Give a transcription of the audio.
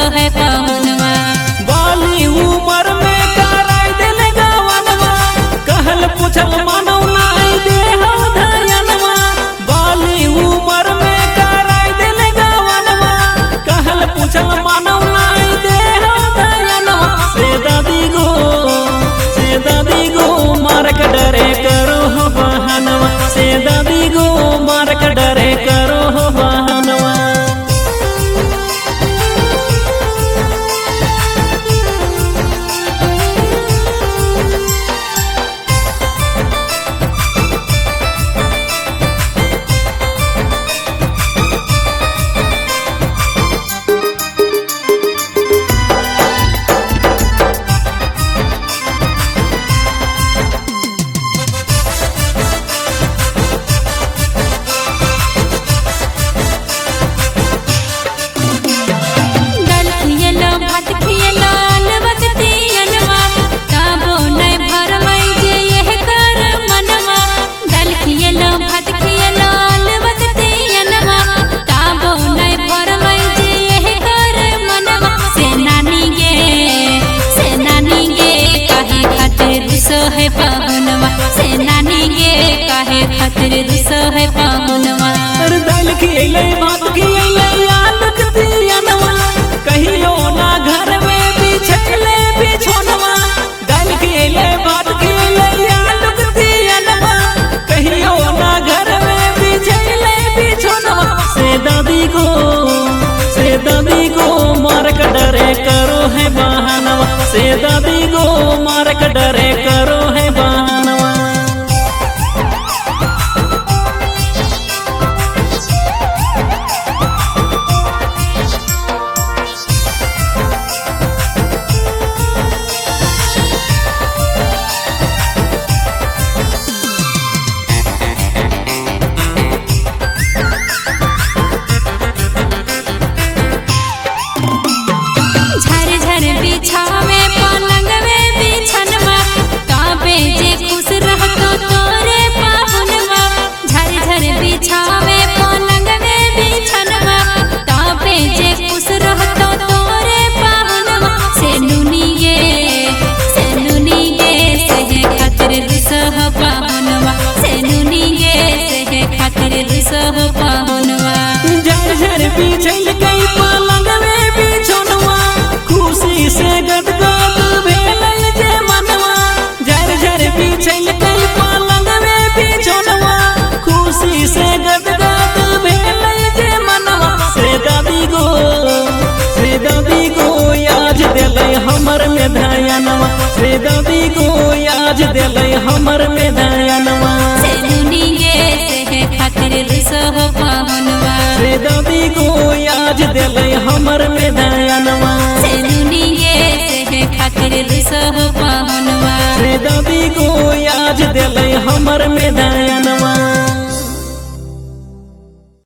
है पवनवा। बाली उमर में कराई दिल गवनवा, कहल पूछल मानव नाई देहा धयनवा। बाली उमर में कराई दिल गवनवा, कहल पूछल मानव नाई देहा धयनवा। से दादी गो मारक डरे करो हो बहनवा, से दादी गो मारक डरे करो हो बहनवा। है पवनवा, से नानी गे काहे खातिर रुस है पवनवा। अरे दाल खियले भात खियले आलू के तियनवा, कहियो ना घर में बिछले बिछोनवा। दाल खियले भात खियले आलू के तियनवा, कहियो ना घर में बिछले बिछोनवा। से दादी गो मारक डरे करो है बहनवा, से दादी गो मारक डरे करो है बहनवा। बिछावे पलंग में बिछनवा, काबे जे खुश रहतो तोरे पाहुनवा। झर झर बिछावे पलंग में बिछनवा, काबे जे खुश रहतो तोरे पाहुनवा। से नुनी गे सहे खातिर रुस हो पाहुनवा, से नुनी गे सहे खातिर रुस हो पाहुनवा। झर झर बिछल गई पलंग में बिछोनवा, खुशी से गदगद भेलै जे मनवा। झर झर बिछल गई पलंग में बिछोनवा, खुशी से गदगद भेलै जे मनवा। से दादी गो आज देलै हमर में धयनवा, से दादी गो आज देलै हमर में धयनवा। से नुनी गे सहे खातिर रुस हो पवनवा, से दादी गो आज देलै हमर में धयनवा। से नुनी गे सहे खातिर रुस हो पवनवा, से दादी गो आज देलै हमर में धयनवा।